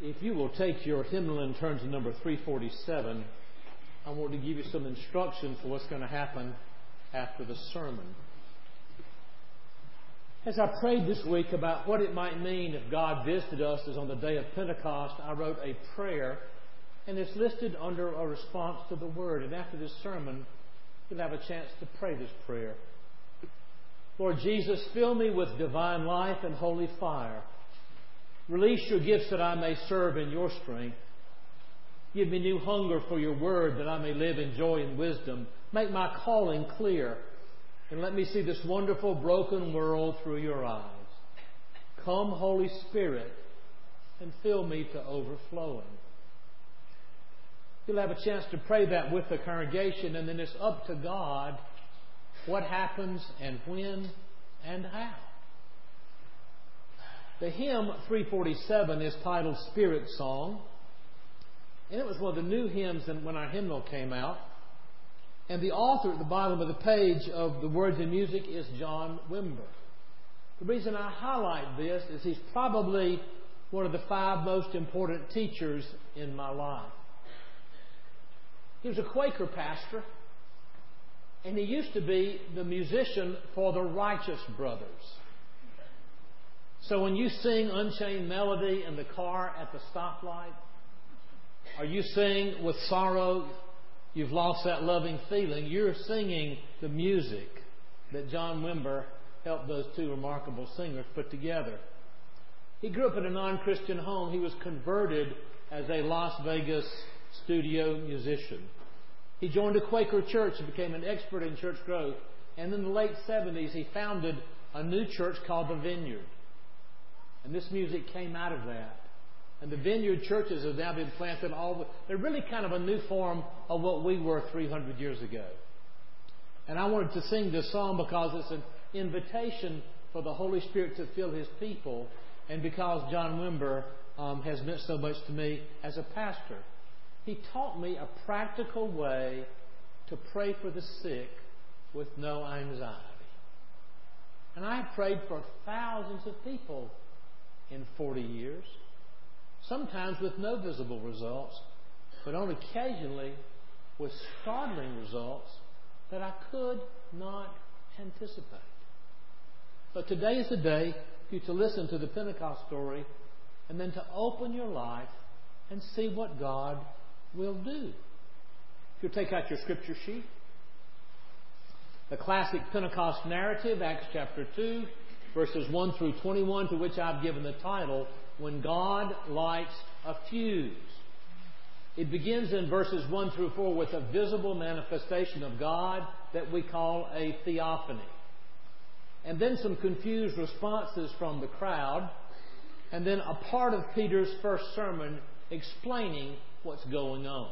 If you will take your hymnal and turn to number 347, I want to give you some instruction for what's going to happen after the sermon. As I prayed this week about what it might mean if God visited us as on the day of Pentecost, I wrote a prayer, and it's listed under a response to the Word. And after this sermon, you'll have a chance to pray this prayer. Lord Jesus, fill me with divine life and holy fire. Release your gifts that I may serve in your strength. Give me new hunger for your word that I may live in joy and wisdom. Make my calling clear. And let me see this wonderful broken world through your eyes. Come, Holy Spirit, and fill me to overflowing. You'll have a chance to pray that with the congregation, and then it's up to God what happens and when and how. The hymn 347 is titled Spirit Song. And it was one of the new hymns when our hymnal came out. And the author at the bottom of the page of the words and music is John Wimber. The reason I highlight this is he's probably one of the 5 most important teachers in my life. He was a Quaker pastor, and he used to be the musician for the Righteous Brothers. So when you sing Unchained Melody in the car at the stoplight, or you sing with sorrow, you've lost that loving feeling, you're singing the music that John Wimber helped those 2 remarkable singers put together. He grew up in a non-Christian home. He was converted as a Las Vegas studio musician. He joined a Quaker church and became an expert in church growth. And in the late 70s, he founded a new church called the Vineyard. And this music came out of that. And the Vineyard churches have now been planted they're really kind of a new form of what we were 300 years ago. And I wanted to sing this song because it's an invitation for the Holy Spirit to fill His people, and because John Wimber has meant so much to me as a pastor. He taught me a practical way to pray for the sick with no anxiety. And I have prayed for thousands of people in 40 years, sometimes with no visible results, but on occasionally with startling results that I could not anticipate. But today is the day for you to listen to the Pentecost story and then to open your life and see what God will do. If you'll take out your scripture sheet, the classic Pentecost narrative, Acts chapter 2, verses 1 through 21, to which I've given the title, When God Lights a Fuse. It begins in verses 1 through 4 with a visible manifestation of God that we call a theophany. And then some confused responses from the crowd. And then a part of Peter's first sermon explaining what's going on.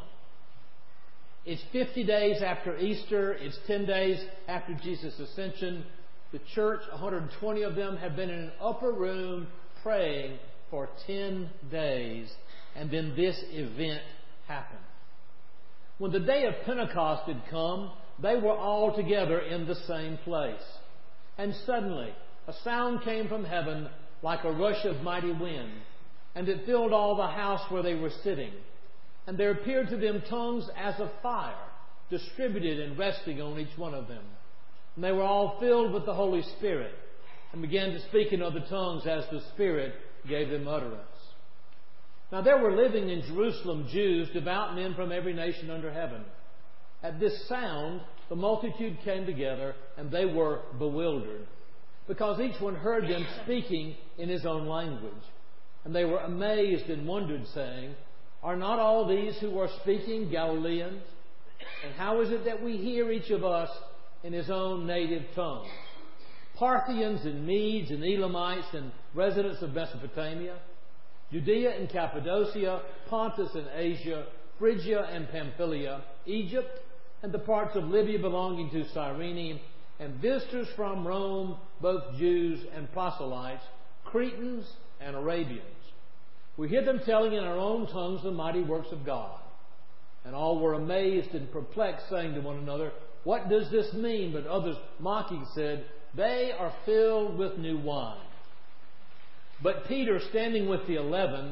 It's 50 days after Easter. It's 10 days after Jesus' ascension. The church, 120 of them, have been in an upper room praying for 10 days. And then this event happened. When the day of Pentecost had come, they were all together in the same place. And suddenly, a sound came from heaven like a rush of mighty wind, and it filled all the house where they were sitting. And there appeared to them tongues as of fire, distributed and resting on each one of them. And they were all filled with the Holy Spirit, and began to speak in other tongues as the Spirit gave them utterance. Now there were living in Jerusalem Jews, devout men from every nation under heaven. At this sound, the multitude came together, and they were bewildered, because each one heard them speaking in his own language. And they were amazed and wondered, saying, Are not all these who are speaking Galileans? And how is it that we hear each of us in his own native tongue? Parthians and Medes and Elamites and residents of Mesopotamia, Judea and Cappadocia, Pontus and Asia, Phrygia and Pamphylia, Egypt, and the parts of Libya belonging to Cyrene, and visitors from Rome, both Jews and proselytes, Cretans and Arabians. We hear them telling in our own tongues the mighty works of God. And all were amazed and perplexed, saying to one another, What does this mean? But others, mocking, said, They are filled with new wine. But Peter, standing with the 11,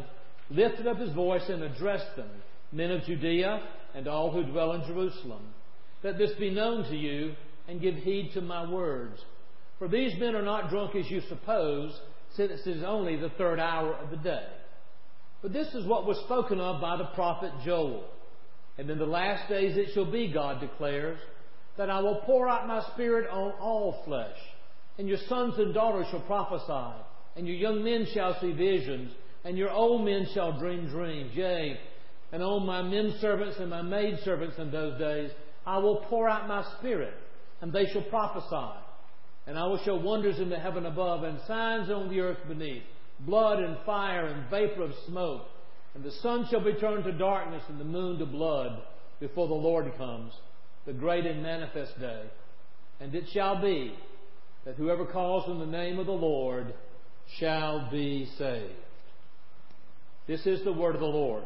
lifted up his voice and addressed them, Men of Judea and all who dwell in Jerusalem, let this be known to you, and give heed to my words. For these men are not drunk as you suppose, since it is only the third hour of the day. But this is what was spoken of by the prophet Joel. And in the last days it shall be, God declares, that I will pour out my Spirit on all flesh, and your sons and daughters shall prophesy, and your young men shall see visions, and your old men shall dream dreams. Yea, and on my men servants and my maid servants in those days I will pour out my Spirit, and they shall prophesy. And I will show wonders in the heaven above, and signs on the earth beneath, blood and fire and vapor of smoke. And the sun shall be turned to darkness and the moon to blood before the Lord comes, the great and manifest day. And it shall be that whoever calls on the name of the Lord shall be saved. This is the word of the Lord.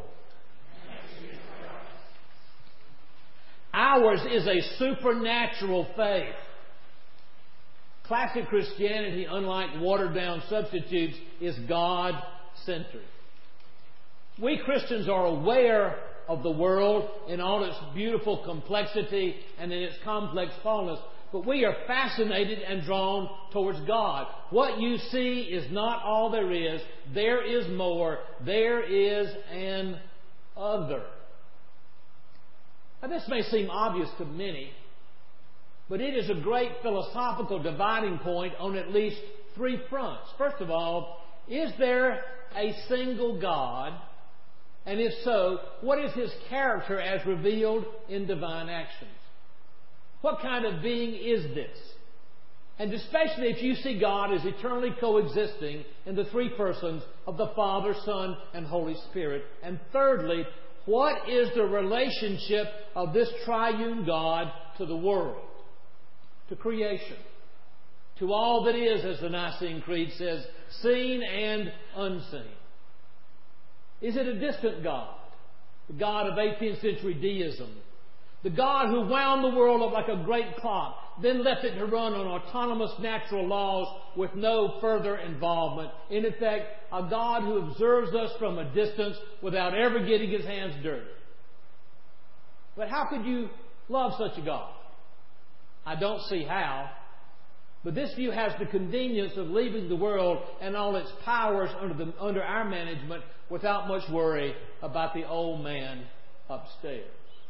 Ours is a supernatural faith. Classic Christianity, unlike watered-down substitutes, is God-centered. We Christians are aware of the world in all its beautiful complexity and in its complex fullness, but we are fascinated and drawn towards God. What you see is not all there is. There is more. There is an other. Now, this may seem obvious to many, but it is a great philosophical dividing point on at least three fronts. First of all, is there a single God? And if so, what is His character as revealed in divine actions? What kind of being is this? And especially if you see God as eternally coexisting in the three persons of the Father, Son, and Holy Spirit. And thirdly, what is the relationship of this triune God to the world, to creation, to all that is, as the Nicene Creed says, seen and unseen? Is it a distant God, the God of 18th century deism, the God who wound the world up like a great clock, then left it to run on autonomous natural laws with no further involvement? In effect, a God who observes us from a distance without ever getting His hands dirty. But how could you love such a God? I don't see how. But this view has the convenience of leaving the world and all its powers under our management without much worry about the old man upstairs.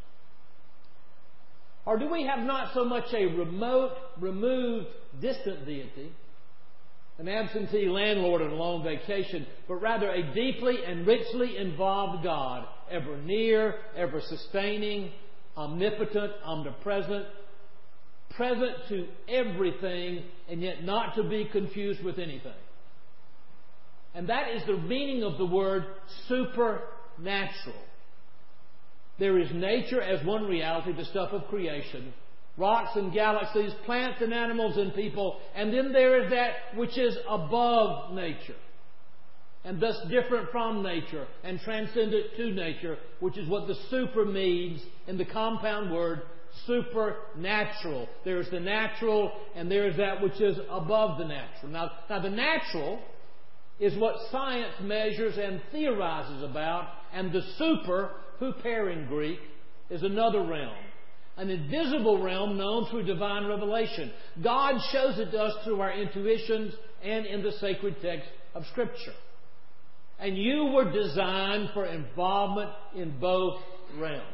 Or do we have not so much a remote, removed, distant deity, an absentee landlord on a long vacation, but rather a deeply and richly involved God, ever near, ever sustaining, omnipotent, omnipresent, present to everything, and yet not to be confused with anything? And that is the meaning of the word supernatural. There is nature as one reality, the stuff of creation, rocks and galaxies, plants and animals and people, and then there is that which is above nature, and thus different from nature and transcendent to nature, which is what the super means in the compound word supernatural. There is the natural and there is that which is above the natural. Now the natural is what science measures and theorizes about, and the super, huper in Greek, is another realm. An invisible realm known through divine revelation. God shows it to us through our intuitions and in the sacred text of Scripture. And you were designed for involvement in both realms.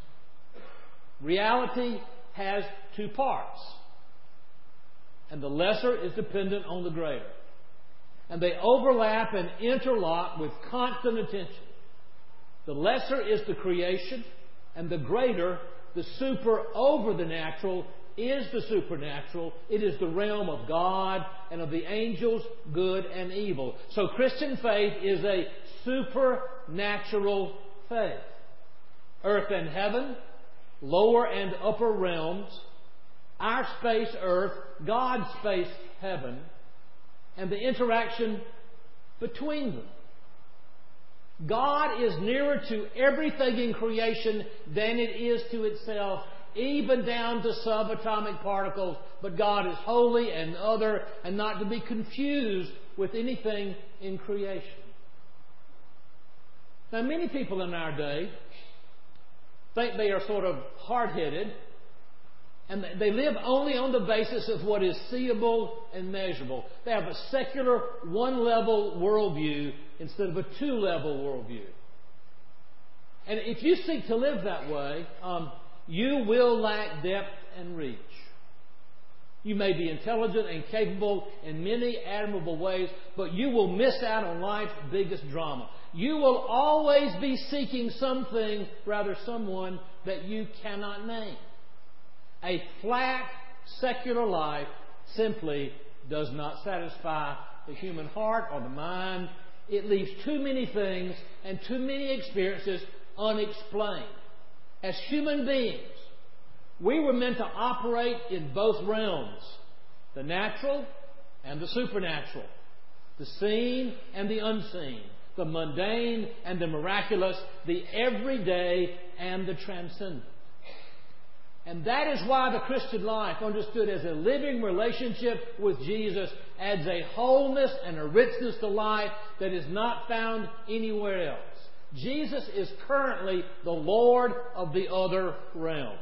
Reality has two parts, and the lesser is dependent on the greater. And they overlap and interlock with constant attention. The lesser is the creation, and the greater, the super over the natural, is the supernatural. It is the realm of God and of the angels, good and evil. So Christian faith is a supernatural faith. Earth and heaven, lower and upper realms, our space, earth, God's space, heaven, and the interaction between them. God is nearer to everything in creation than it is to itself, even down to subatomic particles. But God is holy and other, and not to be confused with anything in creation. Now, many people in our day think they are sort of hard-headed, and they live only on the basis of what is seeable and measurable. They have a secular, one-level worldview instead of a two-level worldview. And if you seek to live that way, you will lack depth and reach. You may be intelligent and capable in many admirable ways, but you will miss out on life's biggest drama. You will always be seeking something, rather someone, that you cannot name. A flat, secular life simply does not satisfy the human heart or the mind. It leaves too many things and too many experiences unexplained. As human beings, we were meant to operate in both realms, the natural and the supernatural, the seen and the unseen, the mundane and the miraculous, the everyday and the transcendent. And that is why the Christian life, understood as a living relationship with Jesus, adds a wholeness and a richness to life that is not found anywhere else. Jesus is currently the Lord of the other realm.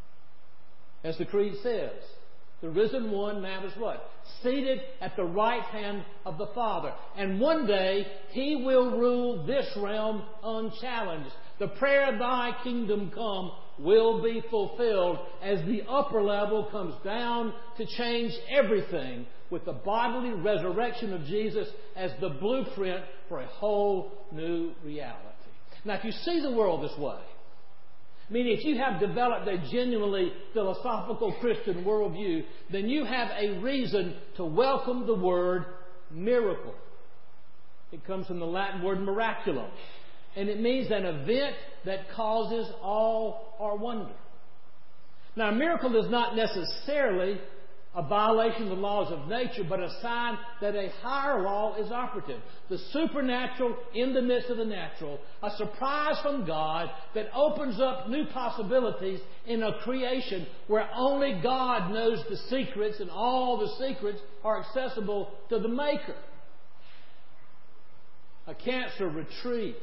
As the Creed says, the risen one now is what? Seated at the right hand of the Father. And one day, He will rule this realm unchallenged. The prayer, Thy kingdom come, will be fulfilled as the upper level comes down to change everything, with the bodily resurrection of Jesus as the blueprint for a whole new reality. Now, if you see the world this way, meaning if you have developed a genuinely philosophical Christian worldview, then you have a reason to welcome the word miracle. It comes from the Latin word miraculum, and it means an event that causes awe or wonder. Now, a miracle is not necessarily a violation of the laws of nature, but a sign that a higher law is operative. The supernatural in the midst of the natural, a surprise from God that opens up new possibilities in a creation where only God knows the secrets, and all the secrets are accessible to the Maker. A cancer retreats.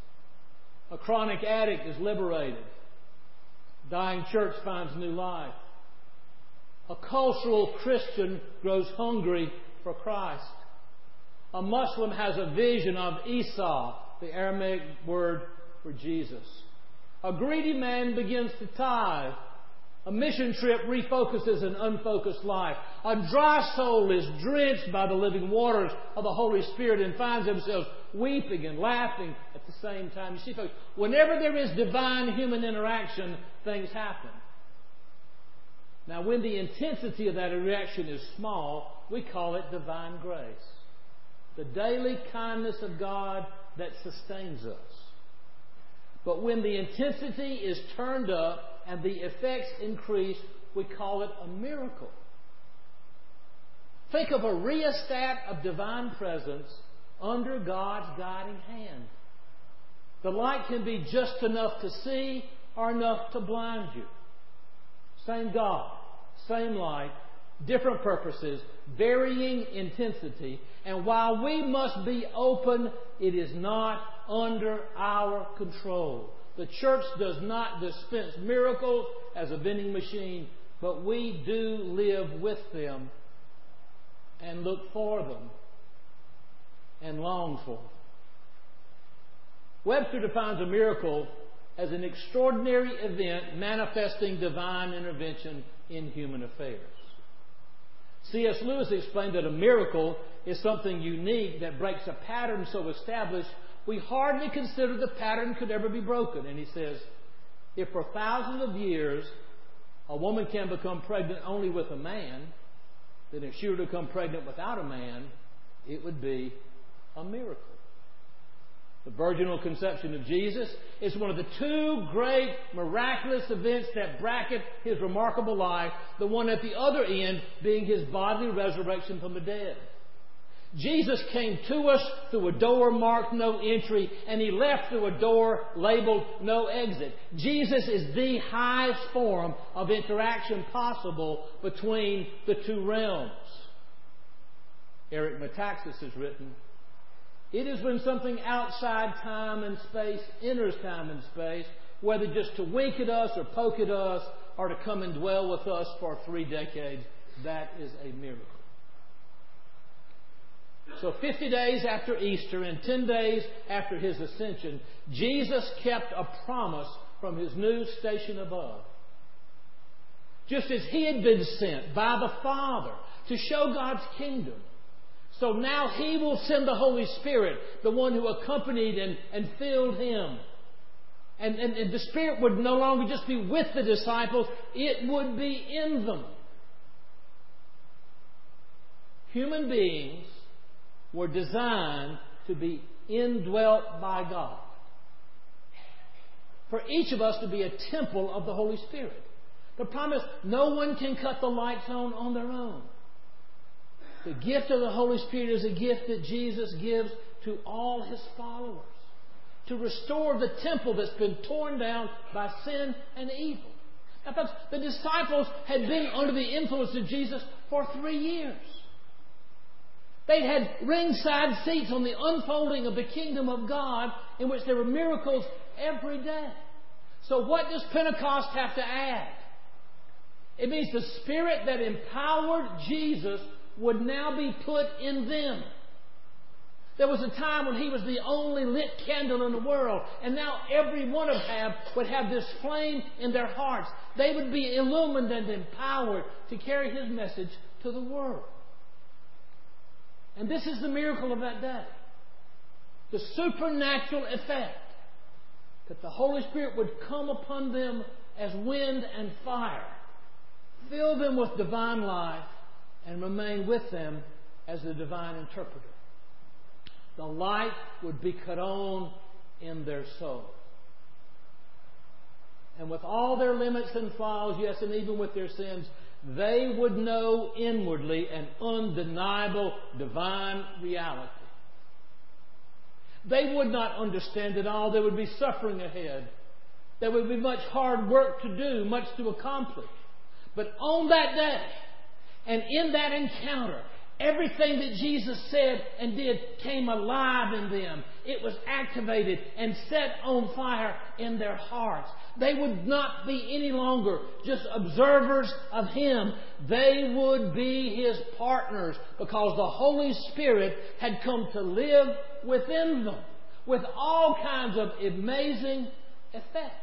A chronic addict is liberated. A dying church finds new life. A cultural Christian grows hungry for Christ. A Muslim has a vision of Isa, the Aramaic word for Jesus. A greedy man begins to tithe. A mission trip refocuses an unfocused life. A dry soul is drenched by the living waters of the Holy Spirit and finds themselves weeping and laughing at the same time. You see, folks, whenever there is divine human interaction, things happen. Now, when the intensity of that reaction is small, we call it divine grace. The daily kindness of God that sustains us. But when the intensity is turned up and the effects increase, we call it a miracle. Think of a rheostat of divine presence under God's guiding hand. The light can be just enough to see or enough to blind you. Same God, same light, different purposes, varying intensity. And while we must be open, it is not under our control. The church does not dispense miracles as a vending machine, but we do live with them and look for them and long for them. Webster defines a miracle as an extraordinary event manifesting divine intervention in human affairs. C.S. Lewis explained that a miracle is something unique that breaks a pattern so established we hardly consider the pattern could ever be broken. And he says, if for thousands of years a woman can become pregnant only with a man, then if she were to become pregnant without a man, it would be a miracle. The virginal conception of Jesus is one of the two great miraculous events that bracket His remarkable life, the one at the other end being His bodily resurrection from the dead. Jesus came to us through a door marked no entry, and He left through a door labeled no exit. Jesus is the highest form of interaction possible between the two realms. Eric Metaxas has written, It is when something outside time and space enters time and space, whether just to wink at us or poke at us or to come and dwell with us for 3 decades. That is a miracle. So 50 days after Easter and 10 days after His ascension, Jesus kept a promise from His new station above. Just as He had been sent by the Father to show God's kingdom, so now He will send the Holy Spirit, the one who accompanied and filled Him. And the Spirit would no longer just be with the disciples, it would be in them. Human beings were designed to be indwelt by God. For each of us to be a temple of the Holy Spirit. The promise, no one can cut the lights on their own. The gift of the Holy Spirit is a gift that Jesus gives to all His followers. To restore the temple that's been torn down by sin and evil. Now, folks, the disciples had been under the influence of Jesus for 3 years. They had ringside seats on the unfolding of the kingdom of God, in which there were miracles every day. So what does Pentecost have to add? It means the Spirit that empowered Jesus would now be put in them. There was a time when He was the only lit candle in the world, and now every one of them would have this flame in their hearts. They would be illumined and empowered to carry His message to the world. And this is the miracle of that day. The supernatural effect that the Holy Spirit would come upon them as wind and fire, fill them with divine life, and remain with them as the divine interpreter. The light would be cut on in their soul. And with all their limits and flaws, yes, and even with their sins, they would know inwardly an undeniable divine reality. They would not understand it all. There would be suffering ahead. There would be much hard work to do, much to accomplish. But on that day, and in that encounter, everything that Jesus said and did came alive in them. It was activated and set on fire in their hearts. They would not be any longer just observers of Him. They would be His partners, because the Holy Spirit had come to live within them with all kinds of amazing effects.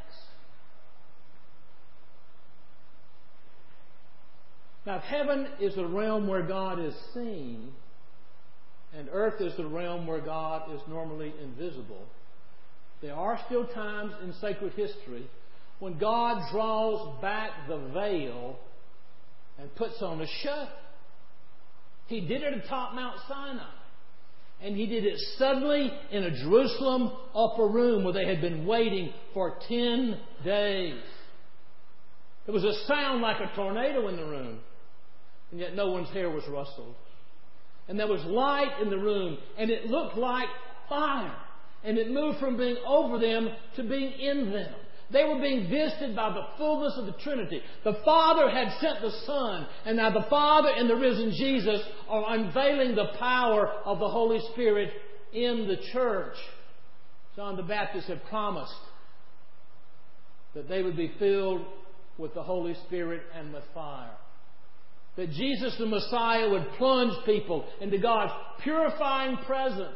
Now, if heaven is the realm where God is seen, and earth is the realm where God is normally invisible, there are still times in sacred history when God draws back the veil and puts on a shutter. He did it atop Mount Sinai. And He did it suddenly in a Jerusalem upper room where they had been waiting for 10 days. There was a sound like a tornado in the room, and yet no one's hair was rustled. And there was light in the room, and it looked like fire. And it moved from being over them to being in them. They were being visited by the fullness of the Trinity. The Father had sent the Son, and now the Father and the risen Jesus are unveiling the power of the Holy Spirit in the church. John the Baptist had promised that they would be filled with the Holy Spirit and with fire. That Jesus the Messiah would plunge people into God's purifying presence.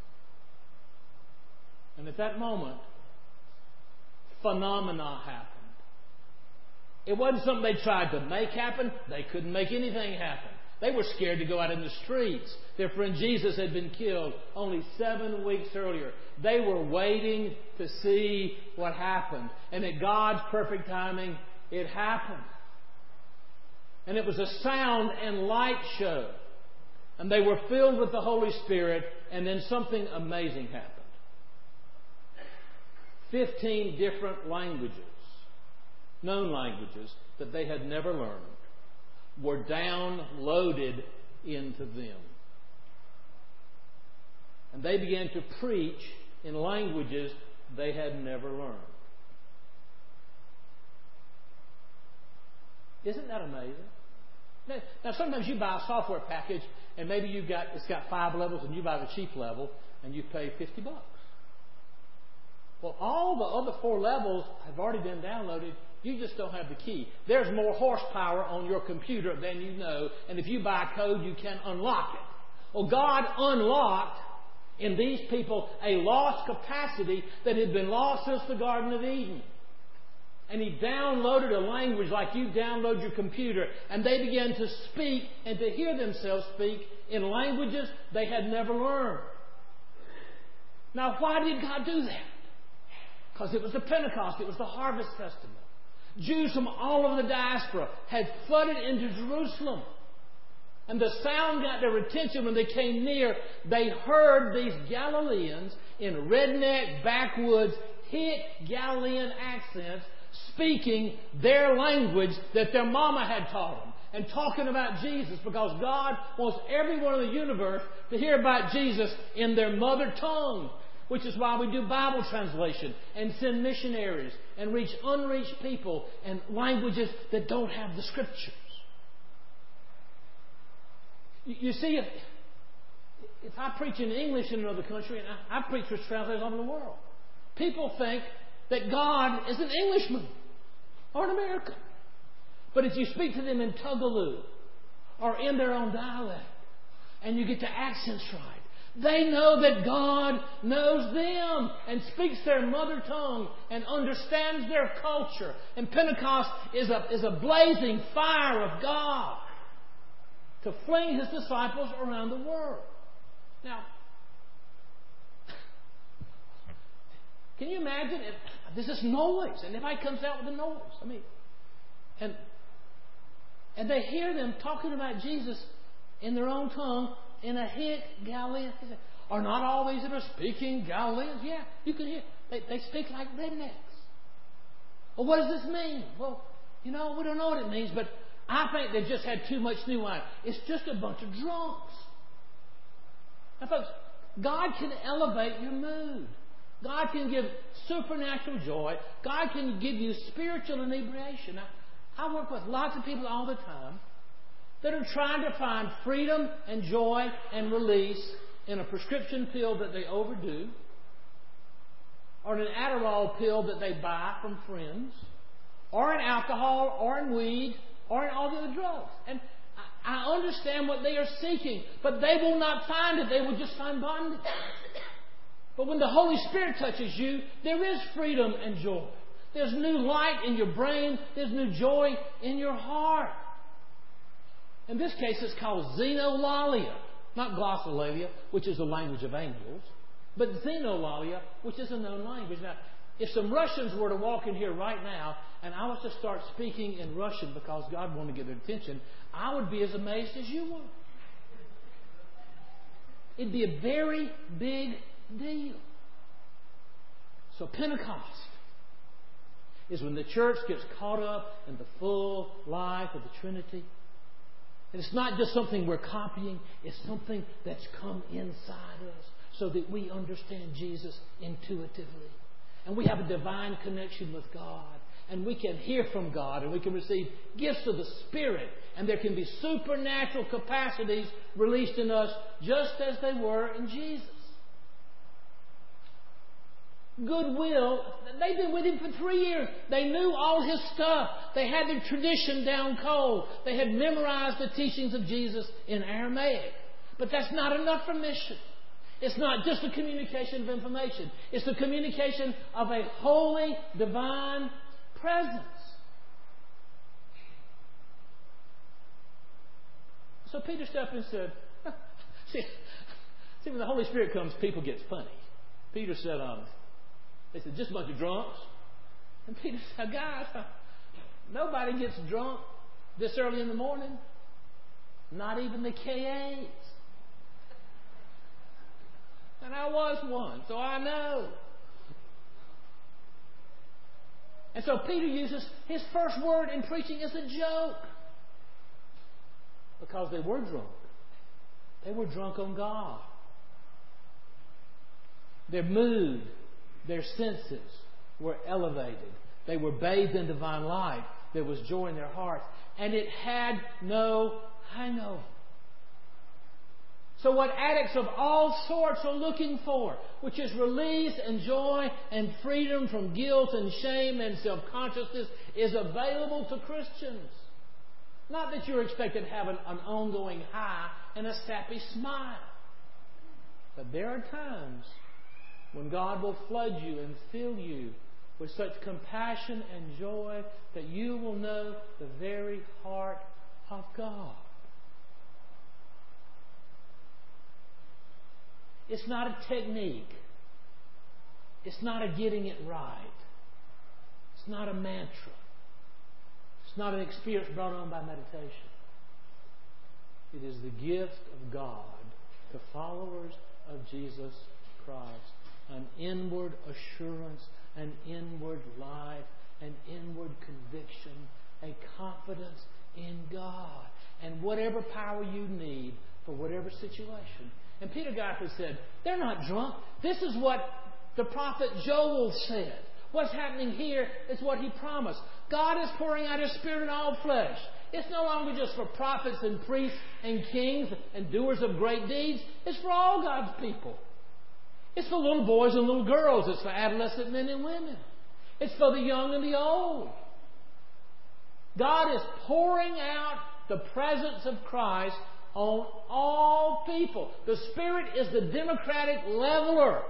And at that moment, phenomena happened. It wasn't something they tried to make happen. They couldn't make anything happen. They were scared to go out in the streets. Their friend Jesus had been killed only 7 weeks earlier. They were waiting to see what happened. And at God's perfect timing, it happened. And it was a sound and light show. And they were filled with the Holy Spirit, and then something amazing happened. 15 different languages, known languages that they had never learned, were downloaded into them. And they began to preach in languages they had never learned. Isn't that amazing? Now sometimes you buy a software package and maybe it's got 5 levels and you buy the cheap level. and you pay $50. Well, all the other 4 levels have already been downloaded. You just don't have the key. There's more horsepower on your computer than you know, and if you buy code, you can unlock it. Well, God unlocked in these people a lost capacity that had been lost since the Garden of Eden. And He downloaded a language like you download your computer, and they began to speak and to hear themselves speak in languages they had never learned. Now, why did God do that? Because it was the Pentecost. It was the Harvest Festival. Jews from all over the diaspora had flooded into Jerusalem. And the sound got their attention when they came near. They heard these Galileans in redneck, backwoods, hick Galilean accents speaking their language that their mama had taught them. And talking about Jesus, because God wants everyone in the universe to hear about Jesus in their mother tongue. Which is why we do Bible translation and send missionaries and reach unreached people in languages that don't have the Scriptures. You see, if I preach in English in another country, and I preach with translators all over the world, people think that God is an Englishman or an American. But if you speak to them in Tagalog or in their own dialect, and you get the accents right, they know that God knows them and speaks their mother tongue and understands their culture. And Pentecost is a blazing fire of God to fling His disciples around the world. Now, can you imagine if there's this noise and everybody comes out with a noise? I mean, and they hear them talking about Jesus in their own tongue. In a hick Galilean. Are not all these that are speaking Galileans? Yeah, you can hear. They speak like rednecks. Well, what does this mean? Well, we don't know what it means, but I think they've just had too much new wine. It's just a bunch of drunks. Now, folks, God can elevate your mood. God can give supernatural joy. God can give you spiritual inebriation. Now, I work with lots of people all the time that are trying to find freedom and joy and release in a prescription pill that they overdo, or in an Adderall pill that they buy from friends, or in alcohol, or in weed, or in all the other drugs. And I understand what they are seeking, but they will not find it. They will just find bondage. But when the Holy Spirit touches you, there is freedom and joy. There's new light in your brain. There's new joy in your heart. In this case, it's called xenolalia. Not glossolalia, which is the language of angels, but xenolalia, which is a known language. Now, if some Russians were to walk in here right now, and I was to start speaking in Russian because God wanted to get their attention, I would be as amazed as you would. It'd be a very big deal. So Pentecost is when the church gets caught up in the full life of the Trinity. And it's not just something we're copying, it's something that's come inside us so that we understand Jesus intuitively. And we have a divine connection with God. And we can hear from God, and we can receive gifts of the Spirit. And there can be supernatural capacities released in us just as they were in Jesus. Goodwill, they've been with Him for 3 years. They knew all His stuff. They had their tradition down cold. They had memorized the teachings of Jesus in Aramaic. But that's not enough for mission. It's not just the communication of information. It's the communication of a holy, divine presence. So Peter stepped and said, see, when the Holy Spirit comes, people get funny. Peter said, they said, just a bunch of drunks. And Peter said, guys, nobody gets drunk this early in the morning. Not even the KAs. And I was one, so I know. And so Peter uses his first word in preaching as a joke. Because they were drunk. They were drunk on God. Their mood, their senses were elevated. They were bathed in divine light. There was joy in their hearts. And it had no hangover. So what addicts of all sorts are looking for, which is release and joy and freedom from guilt and shame and self-consciousness, is available to Christians. Not that you're expected to have an ongoing high and a sappy smile. But there are times when God will flood you and fill you with such compassion and joy that you will know the very heart of God. It's not a technique. It's not a getting it right. It's not a mantra. It's not an experience brought on by meditation. It is the gift of God to followers of Jesus Christ. An inward assurance, an inward life, an inward conviction, a confidence in God, and whatever power you need for whatever situation. And Peter Guyford said, they're not drunk. This is what the prophet Joel said. What's happening here is what he promised. God is pouring out His Spirit in all flesh. It's no longer just for prophets and priests and kings and doers of great deeds. It's for all God's people. It's for little boys and little girls. It's for adolescent men and women. It's for the young and the old. God is pouring out the presence of Christ on all people. The Spirit is the democratic leveler.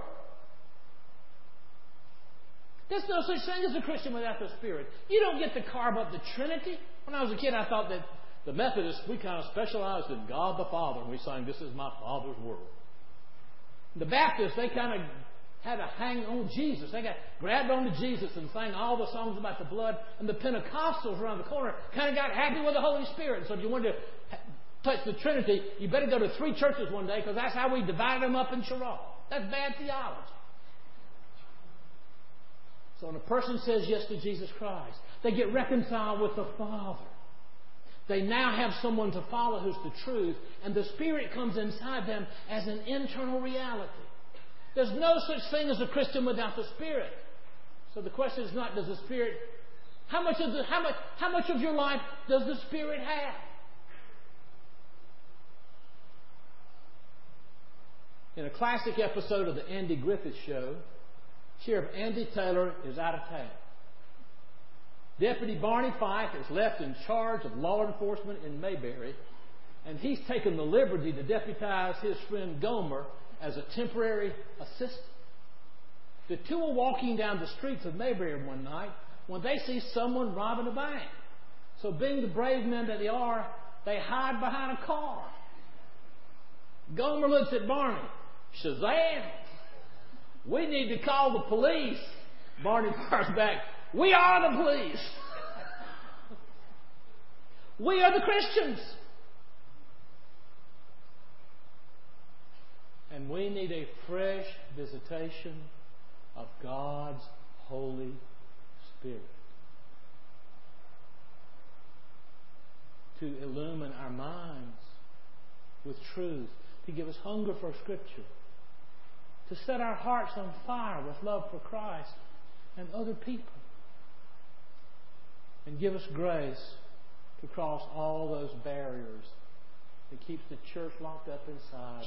There's no such thing as a Christian without the Spirit. You don't get to carve up the Trinity. When I was a kid, I thought that the Methodists, we kind of specialized in God the Father, and we sang, "This is my Father's world." The Baptists, they kind of had to hang on Jesus. They got grabbed onto Jesus and sang all the songs about the blood. And the Pentecostals around the corner kind of got happy with the Holy Spirit. So if you wanted to touch the Trinity, you better go to 3 churches one day, because that's how we divided them up in Chirag. That's bad theology. So when a person says yes to Jesus Christ, they get reconciled with the Father. They now have someone to follow who's the truth, and the Spirit comes inside them as an internal reality. There's no such thing as a Christian without the Spirit. So the question is not, does the Spirit... How much of your life does the Spirit have? In a classic episode of the Andy Griffith Show, Sheriff Andy Taylor is out of town. Deputy Barney Fife is left in charge of law enforcement in Mayberry, and he's taken the liberty to deputize his friend Gomer as a temporary assistant. The two are walking down the streets of Mayberry one night when they see someone robbing a bank. So being the brave men that they are, they hide behind a car. Gomer looks at Barney. Shazam! We need to call the police. Barney fires back. We are the police. We are the Christians. And we need a fresh visitation of God's Holy Spirit to illumine our minds with truth, to give us hunger for Scripture, to set our hearts on fire with love for Christ and other people, and give us grace to cross all those barriers that keeps the church locked up inside.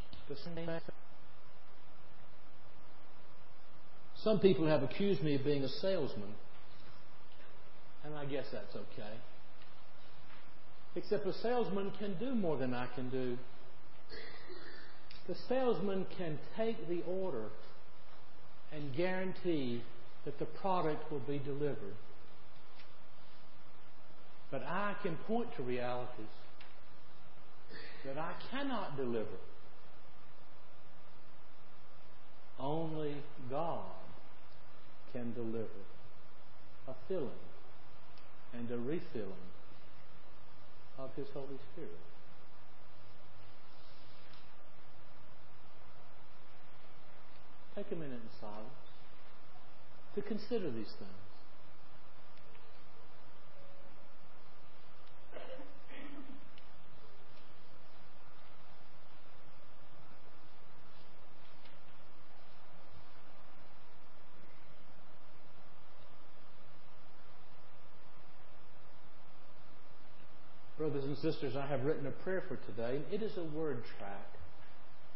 Some people have accused me of being a salesman, and I guess that's okay. Except a salesman can do more than I can do. The salesman can take the order and guarantee that the product will be delivered. But I can point to realities that I cannot deliver. Only God can deliver a filling and a refilling of His Holy Spirit. Take a minute in silence to consider these things. Brothers and sisters, I have written a prayer for today. It is a word track.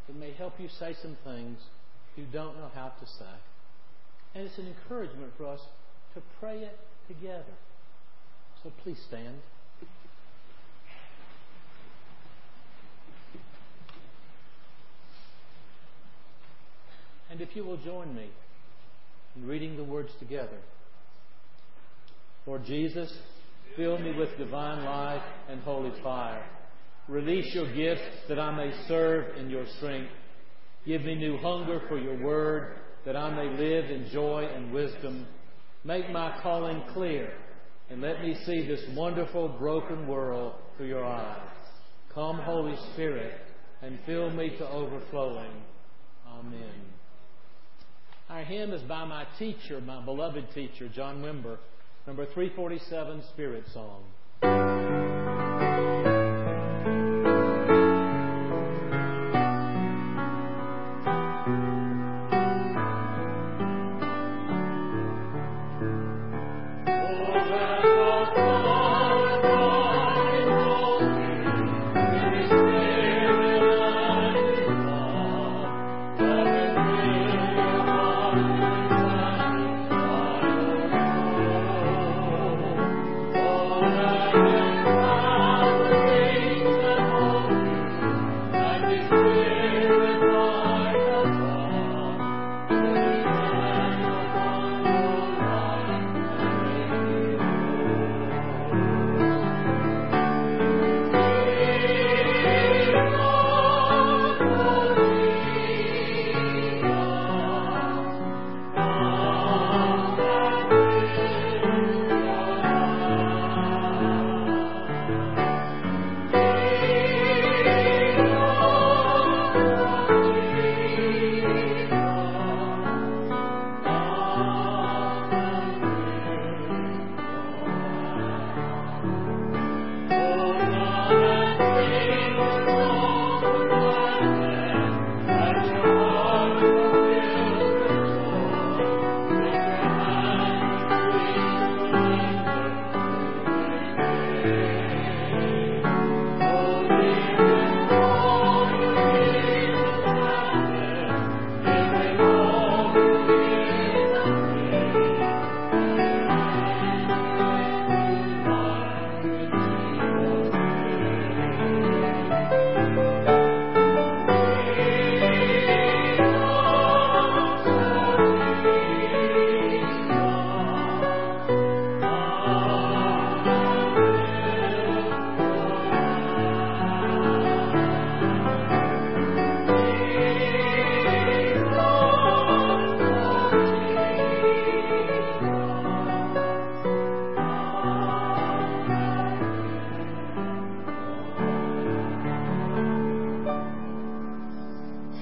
that may help you say some things you don't know how to say. And it's an encouragement for us to pray it together. So please stand. And if you will join me in reading the words together. Lord Jesus, fill me with divine life and holy fire. Release your gifts that I may serve in your strength. Give me new hunger for your word, that I may live in joy and wisdom. Make my calling clear, and let me see this wonderful broken world through your eyes. Come, Holy Spirit, and fill me to overflowing. Amen. Our hymn is by my teacher, my beloved teacher, John Wimber, number 347, Spirit Song.